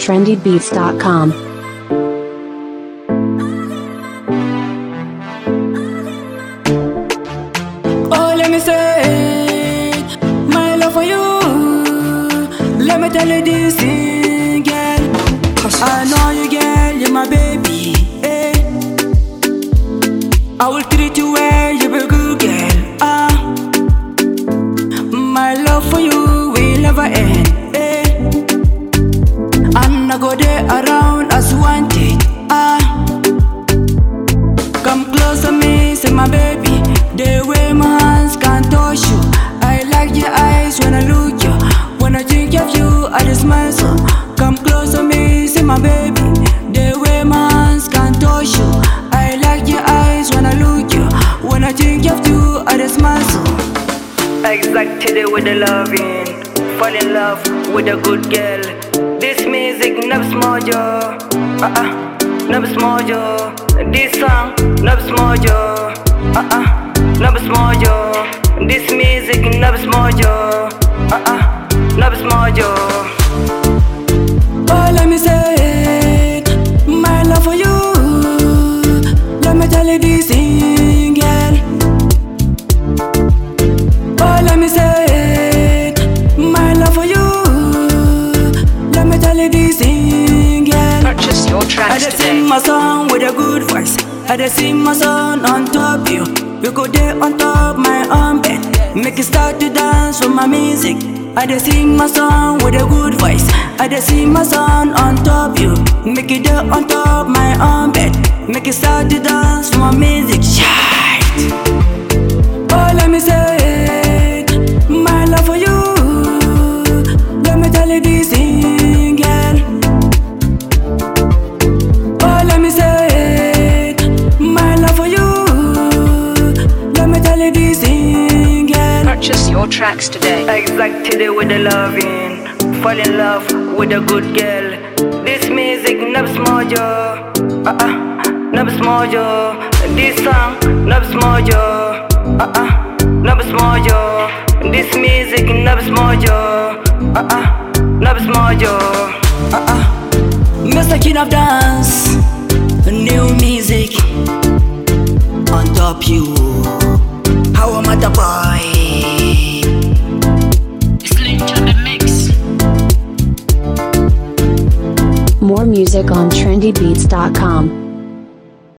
trendybeats.com. Oh, let me say it, my love for you. Let me tell you this thing, girl. I know you, girl, you're my baby. Eh. I will treat you well, you be good, girl. My love for you will never end. Eh. And I go there around as wanted. Come close to me, say my baby. The way my hands can touch you. I like your eyes when I look you. When I think of you, I just smile so. Come close to me, say my baby. The way my hands can touch you. I like your eyes when I look you. When I think of you, I just smile so. Exactly with the loving. Fall in love with a good girl. This music never small joy. Never small joy. This song never small joy. Never small joy. This music never small joy. Never small joy. Oh, let me say it, my love for you. Let me tell you this thing, girl. Oh, let me say it, my love for you. Let me tell you this thing, girl. Purchase your tracks I just today. sing my song with a good voice. I just sing my song on top you. You go there on top my own bed. Make it start to dance with my music. I just sing my song with a good voice. I just sing my song on top you. Make it there on top my own bed. Make it start to dance with my music. Shine. Oh, let me say it, my love for you. Let me tell you this thing, girl. Oh, let me say it, my love for you. Let me tell you this thing, girl. Purchase your tracks today. Exactly with the loving. Fall in love with a good girl. This music never small joy. Never small joy. This song never small joy. Never small joy. This music never small joy. Never small joy. Mr. King of Dance. New music on top you. How am I the boy? It's linked to the mix. More music on trendybeats.com.